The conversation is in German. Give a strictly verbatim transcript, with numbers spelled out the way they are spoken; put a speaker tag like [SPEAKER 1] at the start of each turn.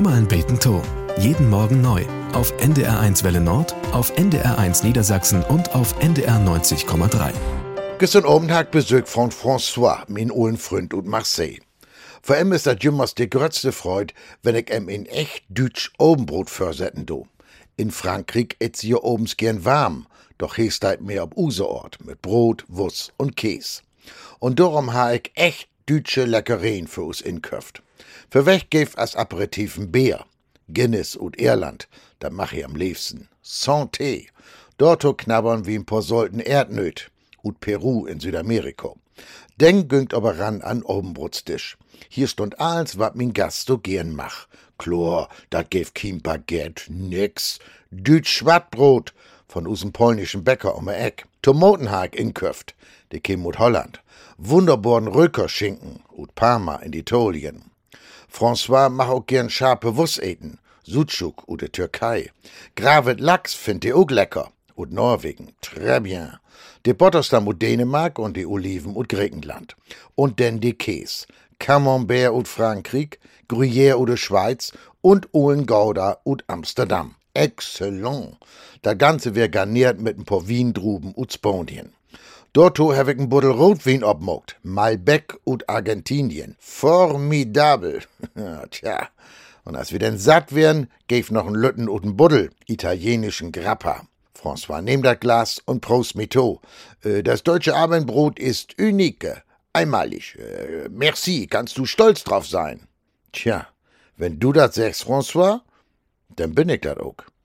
[SPEAKER 1] Himmel beten to. Jeden Morgen neu. Auf N D R eins Welle Nord, auf N D R eins Niedersachsen und auf N D R neunzig Komma drei.
[SPEAKER 2] Gestern Abend hat Besuch von François, mein ollen Freund und Marseille. Vor ihm ist das jümmers die größte Freude, wenn ich ihm in echt Deutsch Obenbrot versetzen do. In Frankreich ist sie obens gern warm, doch heest halt mehr ob Useort, mit Brot, Wurst und Käse. Und darum ha ich echt deutsche Leckereien für uns inköft. Für weg geef als Aperitif ein Bier. Guinness und Irland, das mach ich am liebsten. Santé. Dorto knabbern wie ein paar Solten Erdnöt. Und Peru in Südamerika. Denk güngt aber ran an Obenbrotstisch. Hier stund alles, wat min Gast so gern mach. Chlor, dat geef kein Baguette, nix. Dütsch Schwattbrot von usem polnischen Bäcker um der Eck. Tomatenhack inköft, de käm ut Holland. Wunderbaren Rökerschinken ut Parma in Italien. François mach auch gern scharfe Wurst eten. Sucuk ut de Türkei. Gravet Lachs find i auch lecker. Und Norwegen, très bien. De Botterstam ut Dänemark und die Oliven ut Griechenland. Und denn die Käse. Camembert ut Frankreich, Gruyère ut de Schweiz und Ohlen Gouda ut Amsterdam. Excellent. Das Ganze wär garniert mit ein paar Wiendruben ut Sponien. Dorto hab ich ein Buddel Rotwein obmogt. Malbec ut Argentinien. Formidabel. Tja. Und als wir denn satt wären, gäf noch ein Lütten ut ein Buddel. Italienischen Grappa. François, nehm das Glas und Prost mito. Äh, das deutsche Abendbrot ist unique, einmalig. Äh, merci, kannst du stolz drauf sein. Tja, wenn du das sagst, François, dann bin ich das auch.